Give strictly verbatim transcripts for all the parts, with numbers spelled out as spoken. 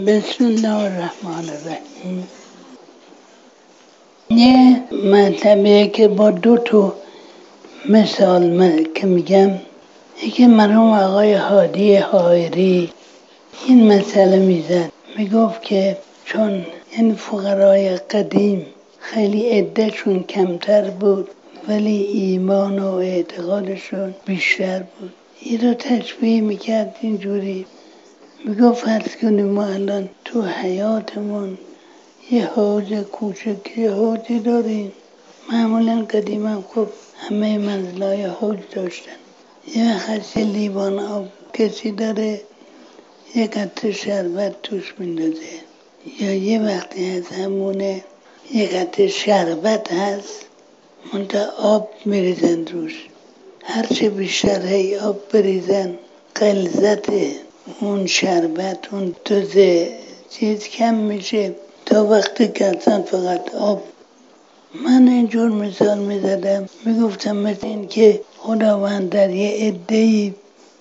بسم الله الرحمن الرحیم. یه مطلبیه که با دو تا مثال که میگم، یکی مرحوم آقای هادی حائری این مسئله میزد، میگفت که چون این فقرای قدیم خیلی عدهشون کمتر بود ولی ایمان و اعتقادشون بیشتر بود، این رو تشبیه میکرد اینجوری، میگفت فرض کنیم ما الان تو حیاتمون یه حوض کوچک یه حوضی داریم. معمولا قدیما خب همه منزلای حوض داشتن. یه وقت یه لیوان آب کسی داره یه قطره شربت توش میندازه، یا یه وقتی هست همونه یه قطره شربت هست منتها آب میریزن روش. هرچه بیشتر هی آب بریزن غلظت اون شربت اون دوزه چیز کم میشه تا وقتی که اصلا فقط آب. من اینجور مثال میزدم، میگفتم مثل این که خداوند در یه عده‌ای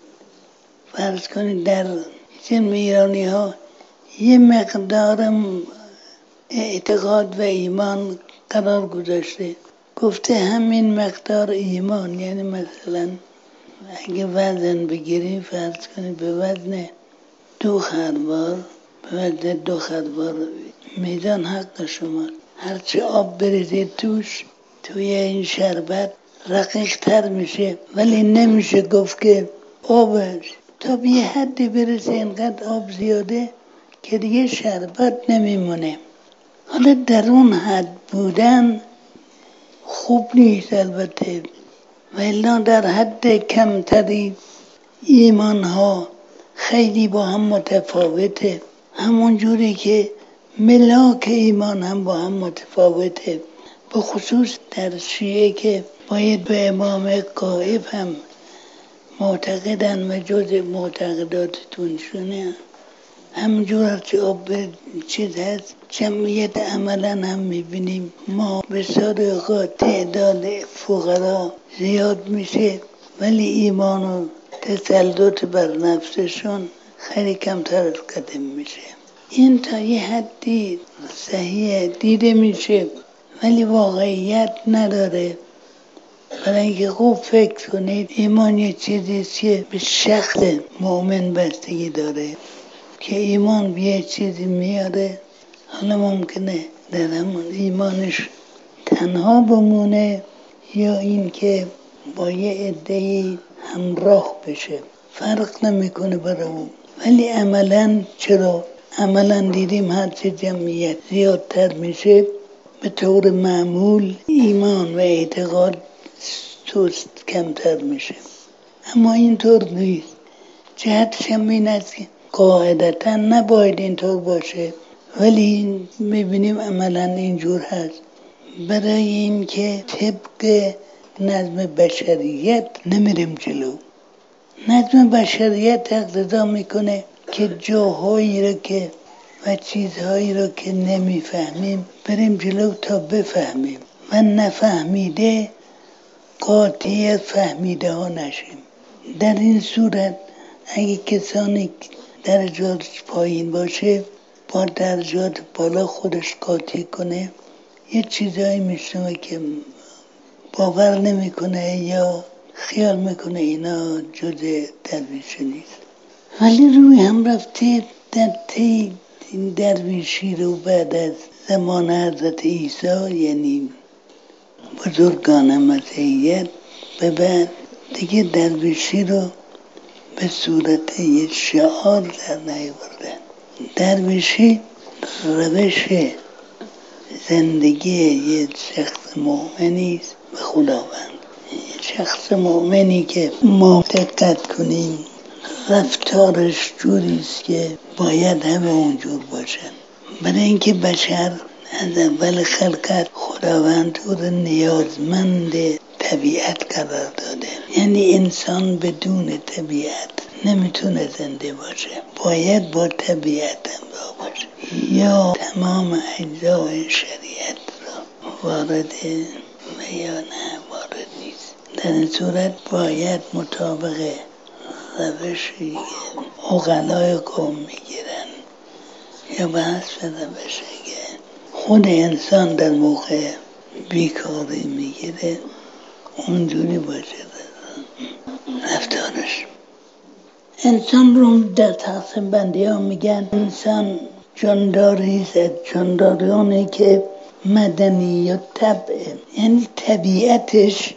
فرض کنید در جنب ایرانی ها یه مقدارم اعتقاد و ایمان قرار گذاشته، گفته همین مقدار ایمان، یعنی مثلا اگه وزن بگیریم فرض کنید به وزن دو خروار به وزن دو خروار میزان حق شما، هرچه آب بریزید توش توی این شربت رقیق تر میشه، ولی نمیشه گفت که آبش تا به یه حدی برسه اینقدر آب زیاده که دیگه شربت نمیمونه. حالا در اون حد بودن خوب نیست البته، ولی در حد کمتری ایمان ها خیلی با هم متفاوته، همون جوری که ملاک ایمان هم با هم متفاوته، به خصوص در شیعه که باید به امام غائب هم معتقدن و جز معتقداتشونه. همجور هرچی آب چیز هست جمعیت عملا هم میبینیم ما بسیار اوقات تعداد فقرا زیاد میشه ولی ایمان و تسلط بر نفسشون خیلی کمتر از قدم میشه. این تا یه حدی صحیح دیده میشه ولی واقعیت نداره، برای اینکه خوب فکر کنید ایمان یه چیزیست که به شخص مؤمن بستگی داره که ایمان به یه چیزی میاره. حالا ممکنه در همون ایمانش تنها بمونه یا این که با یه عده‌ای همراه بشه، فرق نمیکنه برای اون، ولی عملا چرا؟ عملا دیدیم هرچه جمعیت زیادتر میشه به طور معمول ایمان و اعتقاد سست کمتر میشه، اما اینطور نیست. جهتش هم این است که قاعدتا نباید اینطور باشه ولی میبینیم عملا اینجور هست، برای اینکه طبق نظم بشریت نمیریم جلو. نظم بشریت اقتضا میکنه که جاهایی رو که و چیزهایی رو که نمیفهمیم بریم جلو تا بفهمیم و نفهمیده قاطی فهمیده ها نشیم. در این صورت اگه کسانی درجات پایین باشه با درجات بالا خودش قاطی کنه، یه چیزایی میشنوه که باور نمیکنه یا خیال میکنه اینا جز درویشی نیست، ولی روی هم رفته در طی این درویشی رو بعد از زمان حضرت عیسی یعنی بزرگان مسیحیت به بعد دیگه درویشی رو به صورت یه شعار در نیاوردن. درویشی روش زندگی یه شخص مؤمنی است به خداوند، یه شخص مؤمنی که ما دقت کنیم رفتارش جوریست که باید همه اونجور باشن، برای اینکه بشر از اول خلقت خداوند او رو نیازمند طبیعت قرار داده، یعنی انسان بدون طبیعت نمیتونه زنده باشه، باید با طبیعت همراه باشه یا تمام اجزای شریعت را وارده و یا نه وارد نیست. در این صورت باید مطابق روشی عقلای قوم میگیرن یا بحث شده بشه که خود انسان در موقع بیکاری میگیره اونجوری باشه رفتارش. انسان رو در تقسیم بندی ها میگن انسان جانداری است، جانداریانی که مدنی یا طبعه، یعنی طبیعتش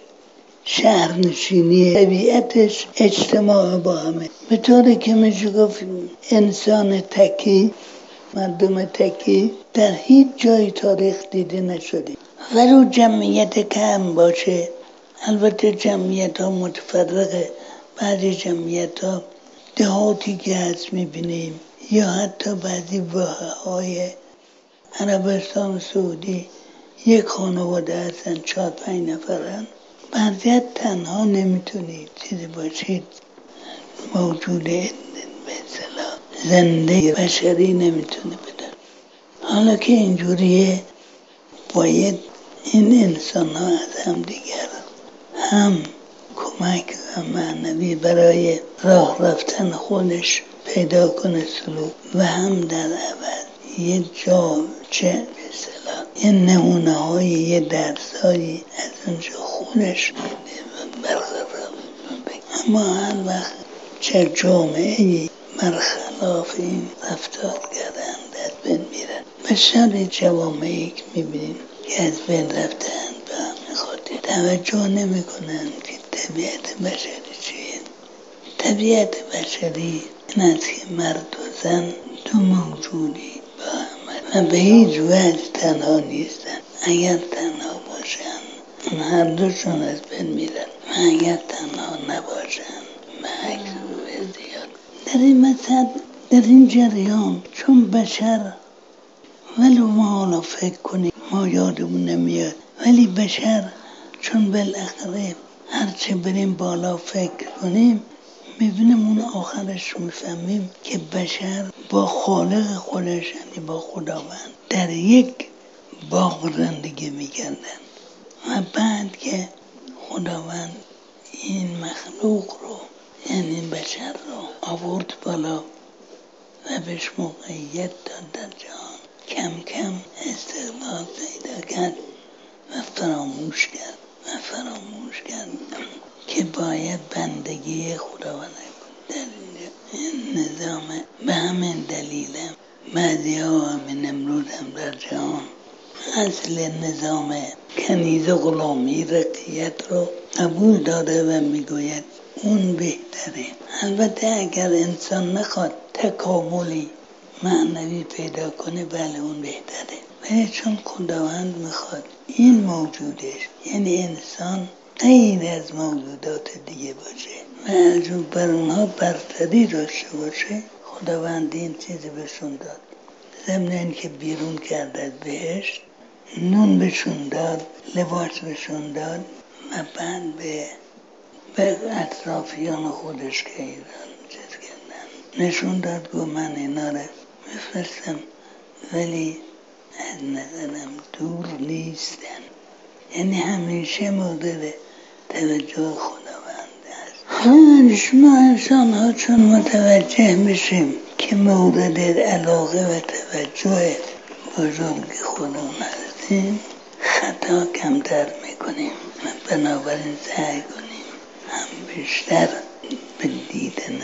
شهرنشینی، طبیعتش اجتماع با همه، به طوری که میشه گفت انسان تکی، مردم تکی در هیچ جای تاریخ دیده نشده. ولو جمعیت کم باشه، البته جمعیت ها متفرقه، بعضی جمعیت ها دهاتی که هست میبینیم یا حتی بعضی واحه های عربستان سعودی یک خانواده هستن، چهار پنج نفرن، بعضیت تنها نمیتونید چیزی باشید، موجود به اصطلاح زنده بشری نمیتونه بده. حالا که اینجوریه باید این انسان ها از هم دیگر هم کمک و معنوی برای راه رفتن خودش پیدا کنه سلوک و هم در عوض یه جا چه به اصطلاح یه نمونه های یه درس هایی از اونجا خودش برقرار بگه. اما هر وقت چه جامعه برخلاف این رفتار کردن دست بین میرن. بسیاری جوامعی که میبینیم که از بین رفتن به همین خاطر توجه نمی کنن که طبیعت بشری چیه. طبیعت بشری این است که مرد و زن دو موجودی با هم و به هیچ وجه تنها نیستن. اگر تنها باشن اون هر دوشون از بین میرن و اگر تنها نباشن محک زیاد. در این مثل، در این جریان چون بشر ولو ما حالا فکر کنیم ما یادمون نمیاد، ولی بشر چون بالاخره هرچه بریم بالا فکر کنیم میبینیم اون آخرش میفهمیم که بشر با خالق خودش یعنی با خداوند در یک باغ زندگی میکردن و بعد که خداوند این مخلوق رو یعنی بشر رو آورد بالا و بهش موقعیت داد در جهان، کم کم استقلال پیدا کرد و فراموش کرد و فراموش کرد که باید بندگی خداوند کنه. در این نظام به همین دلیل بعضی ها همین امروز هم در جهان اصل نظام کنیز غلامی رقیت رو قبول داده و میگوید اون بهتره. البته اگر انسان نخواد تکاملی معنوی پیدا کنه بله اون بهتره، ولی چون خداوند میخواد این موجودش یعنی انسان غیر از موجودات دیگه باشه و از اون بر اونها برتری داشته باشه، خداوند این چیزی بهشون داد. ضمن این که بیرون کرد از بهشت، نون بهشون داد، لباس بهشون داد و بعد به به اطرافیان خودش که ایران چیز کردن نشون داد گو من اینا رو میفرستم ولی از نظرم دور نیستن، یعنی همیشه مورد توجه خداوند است. حالا شما انسان ها چون متوجه میشیم که مورد علاقه و توجه بزرگ خودمون هستیم خطا کمتر میکنیم و بنابراین سعی کنیم هم بیشتر به دیدن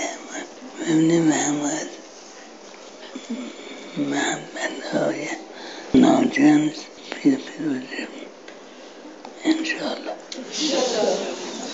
ببینیم هم از محبت های ناجنس پیر پیروزیم انشاءالله.